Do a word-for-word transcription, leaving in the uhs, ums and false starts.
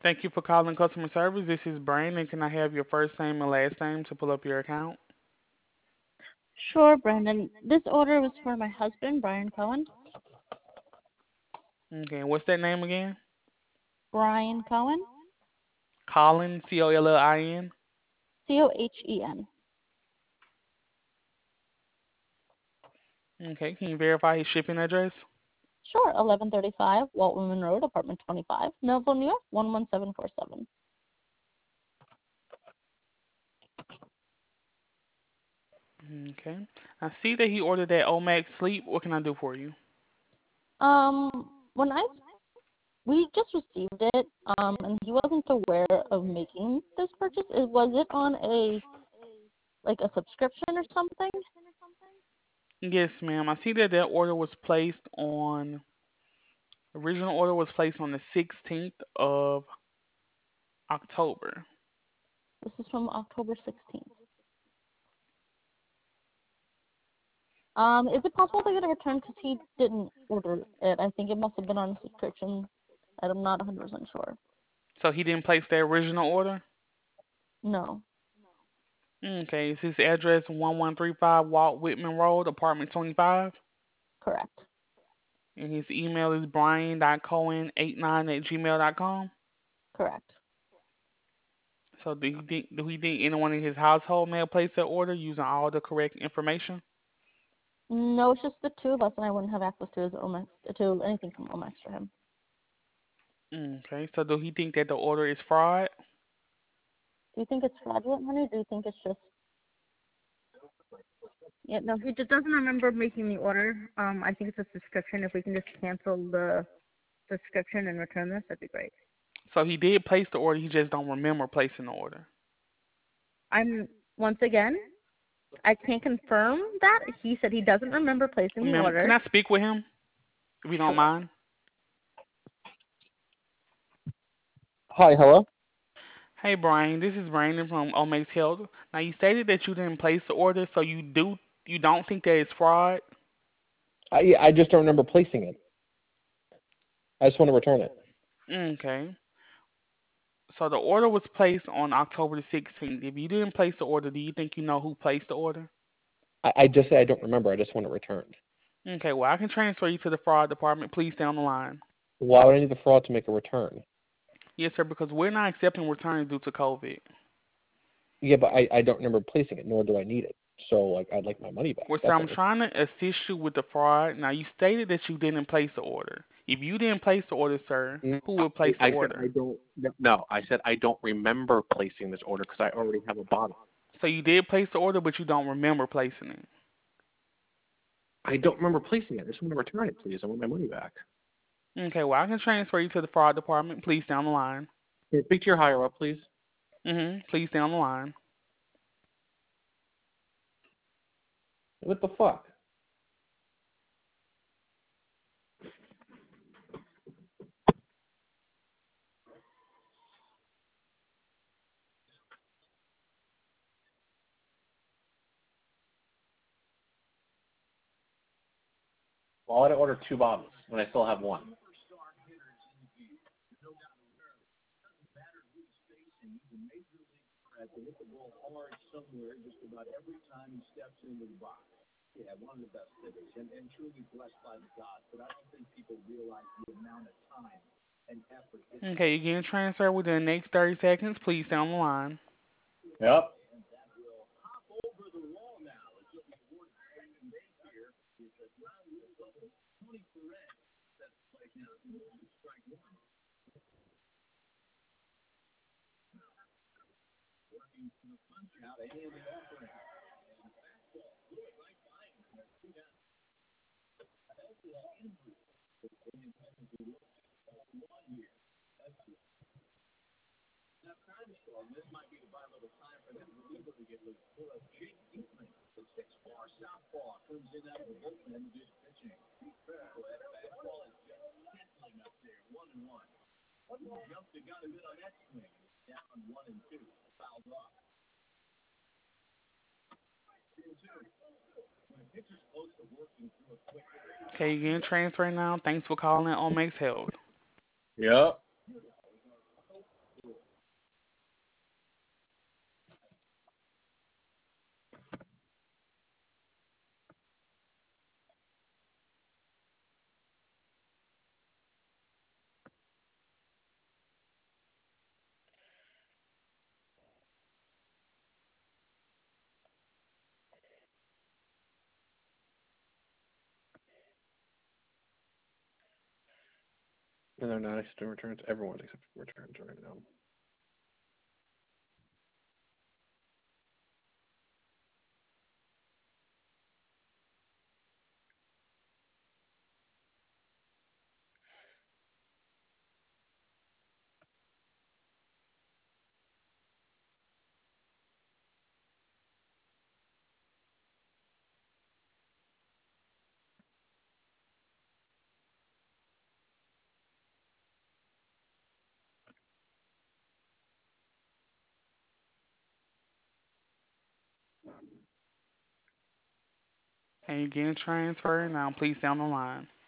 Thank you for calling customer service. This is Brandon. Can I have your first name and last name to pull up your account? Sure, Brandon. This order was for my husband, Brian Cohen. Okay, what's that name again? Brian Cohen, Colin, C O L L I N. C O H E N. Okay, can you verify his shipping address? Sure, eleven thirty-five Walt Whitman Road, apartment twenty-five, Millville, New York, one one seven four seven. Okay. I see that he ordered that Omax Sleep. What can I do for you? Um, when I we just received it, um, and he wasn't aware of making this purchase. Is was it on a like a subscription or something? Yes, ma'am. I see that that order was placed on, original order was placed on the sixteenth of October. This is from October sixteenth. Um, is it possible to get a return because he didn't order it? I think it must have been on a subscription, and I'm not one hundred percent sure. So he didn't place the original order? No, Okay, is his address one one three five Walt Whitman Road, apartment twenty-five? correct, And his email is brian.cohen eight nine at gmail dot com. correct. So do he think do he think anyone in his household may have placed that order using all the correct information? No, it's just the two of us, and I wouldn't have access to his Omex, to anything from Omex for him. Okay, so do he think that the order is fraud? Do you think it's fraudulent, honey? Do you think it's just? Yeah, no, he just doesn't remember making the order. Um, I think it's a subscription. If we can just cancel the subscription and return this, that'd be great. So he did place the order, he just don't remember placing the order. I'm once again, I can't confirm that. He said he doesn't remember placing the Ma'am, can order. I speak with him if you don't Sure. mind? Hi, hello. Hey Brian, this is Brandon from Omex Health. Now you stated that you didn't place the order, so you do you don't think that it's fraud? I I just don't remember placing it. I just want to return it. Okay. So the order was placed on October the sixteenth. If you didn't place the order, do you think you know who placed the order? I, I just say I don't remember. I just want it returned. Okay, well, I can transfer you to the fraud department. Please stay on the line. Why would I need the fraud to make a return? Yes, sir, because we're not accepting returns due to COVID. Yeah, but I, I don't remember placing it, nor do I need it. So like I'd like my money back. Well, sir, That's I'm all. trying to assist you with the fraud. Now, you stated that you didn't place the order. If you didn't place the order, sir, No, who will I, place the I said I order? don't. No, I said I don't remember placing this order because I already have a bottle. So you did place the order, but you don't remember placing it. I don't remember placing it. I just want to return it, please. I want my money back. Okay, well, I can transfer you to the fraud department. Please stay on the line. Can you speak to your higher up, please? Mm-hmm. Please stay on the line. What the fuck? Why would I order two bottles when I still have one? Okay, you're getting transferred within the next thirty seconds. Please stay on the line. Yep. Okay, you're getting transferred now. Thanks for calling Omex Health. Yep. And they're not accepting returns. Everyone's accepting returns right now. And you're getting transferred now. Please stay on the line.